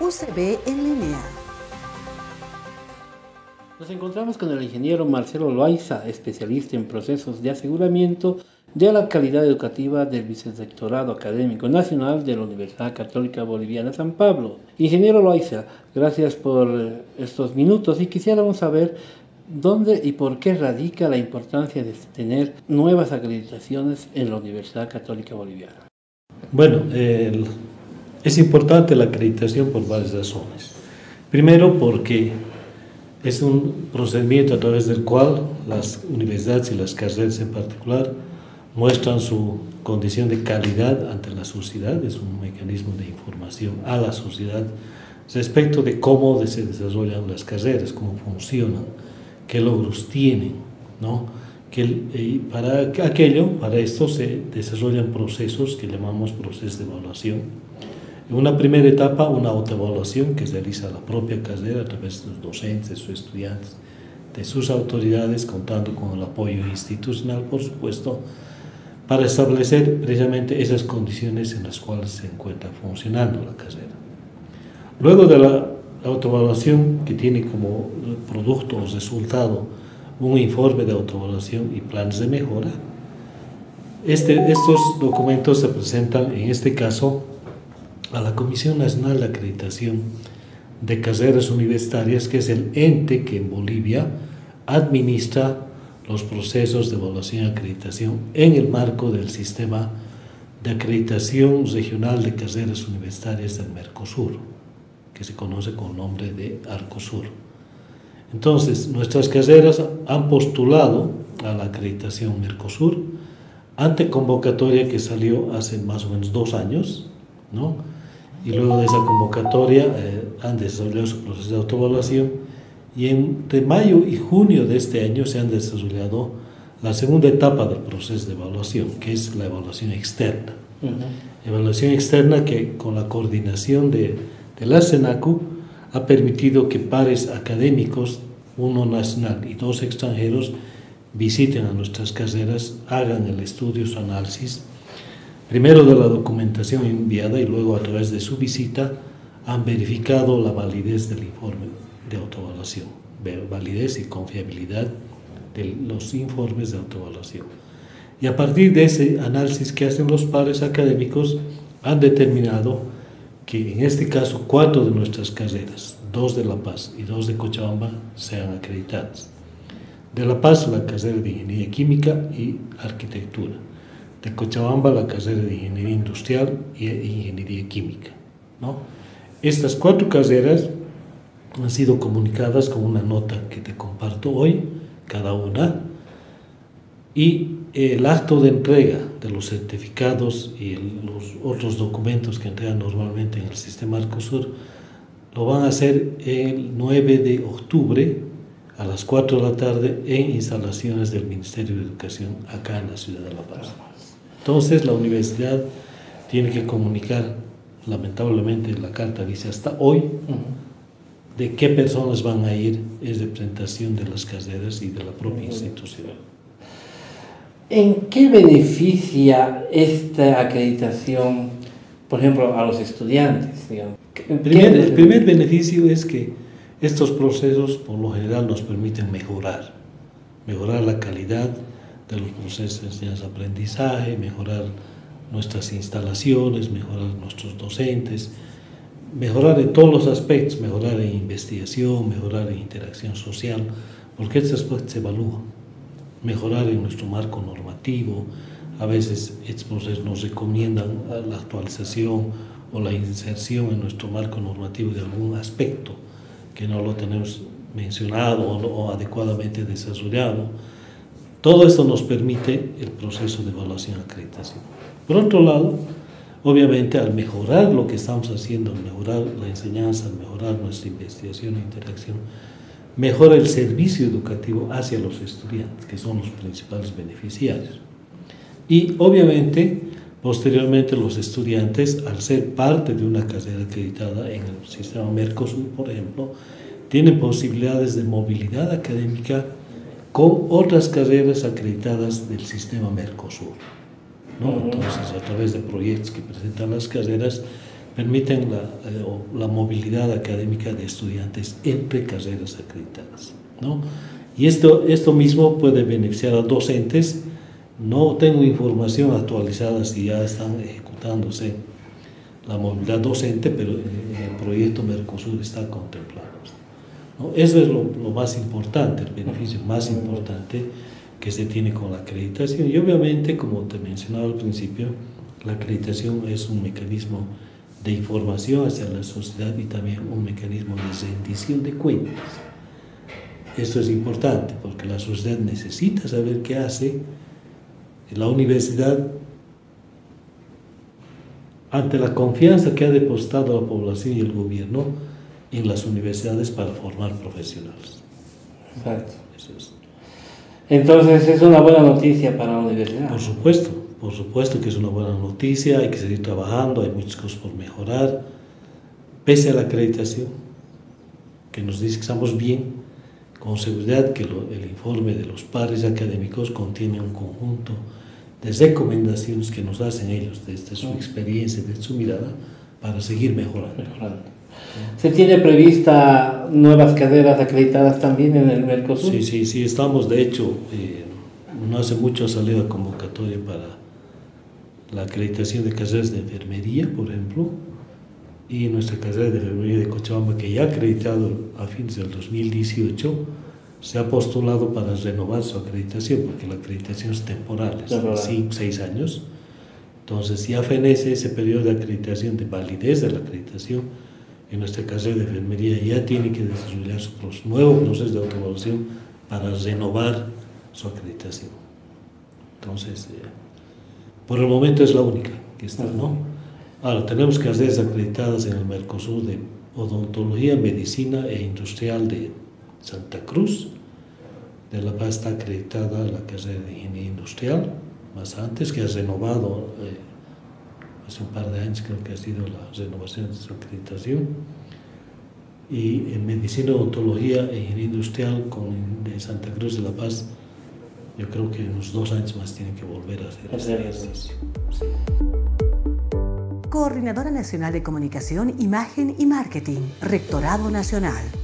UCB en línea. Nos encontramos con el ingeniero Marcelo Loaiza, especialista en procesos de aseguramiento de la calidad educativa del Vicerrectorado Académico Nacional de la Universidad Católica Boliviana San Pablo. Ingeniero Loaiza, gracias por estos minutos y quisiéramos saber dónde y por qué radica la importancia de tener nuevas acreditaciones en la Universidad Católica Boliviana. Bueno, es importante la acreditación por varias razones. Primero, porque es un procedimiento a través del cual las universidades y las carreras en particular muestran su condición de calidad ante la sociedad. Es un mecanismo de información a la sociedad respecto de cómo se desarrollan las carreras, cómo funcionan, qué logros tienen, ¿no? Para esto se desarrollan procesos que llamamos procesos de evaluación. En una primera etapa, una autoevaluación que realiza la propia carrera a través de los docentes o estudiantes, de sus autoridades, contando con el apoyo institucional, por supuesto, para establecer precisamente esas condiciones en las cuales se encuentra funcionando la carrera. Luego de la autoevaluación, que tiene como producto o resultado un informe de autoevaluación y planes de mejora, estos documentos se presentan, en este caso, a la Comisión Nacional de Acreditación de Carreras Universitarias, que es el ente que en Bolivia administra los procesos de evaluación y acreditación en el marco del sistema de acreditación regional de carreras universitarias del Mercosur, que se conoce con el nombre de Arcosur. Entonces, nuestras carreras han postulado a la acreditación Mercosur ante convocatoria que salió hace más o menos 2 años, ¿no? Y luego de esa convocatoria han desarrollado su proceso de autoevaluación y entre mayo y junio de este año se han desarrollado la segunda etapa del proceso de evaluación, que es la evaluación externa. Evaluación externa que con la coordinación de la SENACU ha permitido que pares académicos, uno nacional y 2 extranjeros, visiten a nuestras carreras, hagan el estudio, su análisis, primero de la documentación enviada y luego a través de su visita han verificado la validez del informe de autoevaluación, validez y confiabilidad de los informes de autoevaluación. Y a partir de ese análisis que hacen los pares académicos, han determinado que en este caso 4 de nuestras carreras, 2 de La Paz y 2 de Cochabamba, sean acreditadas. De La Paz, la carrera de Ingeniería Química y Arquitectura. De Cochabamba, la carrera de Ingeniería Industrial y Ingeniería Química, ¿no? Estas 4 carreras han sido comunicadas con una nota que te comparto hoy, cada una, y el acto de entrega de los certificados y los otros documentos que entregan normalmente en el sistema Arcosur lo van a hacer el 9 de octubre a las 4 de la tarde en instalaciones del Ministerio de Educación acá en la ciudad de La Paz. Entonces la universidad tiene que comunicar, lamentablemente la carta dice hasta hoy, de qué personas van a ir en representación de las carreras y de la propia institución. ¿En qué beneficia esta acreditación, por ejemplo, a los estudiantes? Digamos? El primer beneficio es que estos procesos por lo general nos permiten mejorar la calidad de los procesos de enseñanza-aprendizaje, mejorar nuestras instalaciones, mejorar nuestros docentes, mejorar en todos los aspectos, mejorar en investigación, mejorar en interacción social, porque estos aspectos se evalúan, mejorar en nuestro marco normativo. A veces estos procesos nos recomiendan la actualización o la inserción en nuestro marco normativo de algún aspecto que no lo tenemos mencionado o adecuadamente desarrollado. Todo esto nos permite el proceso de evaluación y acreditación. Por otro lado, obviamente, al mejorar lo que estamos haciendo, al mejorar la enseñanza, al mejorar nuestra investigación e interacción, mejora el servicio educativo hacia los estudiantes, que son los principales beneficiarios. Y, obviamente, posteriormente los estudiantes, al ser parte de una carrera acreditada en el sistema Mercosur, por ejemplo, tienen posibilidades de movilidad académica con otras carreras acreditadas del sistema Mercosur, ¿no? Entonces, a través de proyectos que presentan las carreras, permiten la movilidad académica de estudiantes entre carreras acreditadas, ¿no? Y esto mismo puede beneficiar a docentes. No tengo información actualizada si ya están ejecutándose la movilidad docente, pero en el proyecto Mercosur está contemplado, ¿no? Eso es lo más importante, el beneficio más importante que se tiene con la acreditación. Y obviamente, como te mencionaba al principio, la acreditación es un mecanismo de información hacia la sociedad y también un mecanismo de rendición de cuentas. Esto es importante porque la sociedad necesita saber qué hace la universidad ante la confianza que ha depositado la población y el gobierno en las universidades para formar profesionales. Exacto. Eso es. Entonces es una buena noticia para la universidad. Por supuesto que es una buena noticia, hay que seguir trabajando, hay muchas cosas por mejorar, pese a la acreditación, que nos dice que estamos bien, con seguridad que el informe de los pares académicos contiene un conjunto de recomendaciones que nos hacen ellos desde su experiencia, desde su mirada, para seguir mejorando. ¿Se tiene prevista nuevas carreras acreditadas también en el Mercosur? Sí, estamos, de hecho, no hace mucho ha salido la convocatoria para la acreditación de carreras de enfermería, por ejemplo, y nuestra carrera de enfermería de Cochabamba, que ya ha acreditado a fines del 2018, se ha postulado para renovar su acreditación, porque la acreditación es temporal, es de 5 o 6 años. Entonces ya fenece ese periodo de acreditación, de validez de la acreditación, y nuestra carrera de enfermería ya tiene que desarrollar su nuevo proceso de autoevaluación para renovar su acreditación. Entonces, por el momento es la única que está, ¿no? Ahora, tenemos carreras acreditadas en el Mercosur de odontología, medicina e industrial de Santa Cruz. De La Paz está acreditada la carrera de ingeniería industrial, más antes, que ha renovado hace un par de años, creo que ha sido la renovación de su acreditación. Y en medicina, odontología e ingeniería industrial de Santa Cruz de La Paz, yo creo que en unos 2 años más tienen que volver a hacer este ejercicio. Sí. Coordinadora Nacional de Comunicación, Imagen y Marketing, Rectorado Nacional.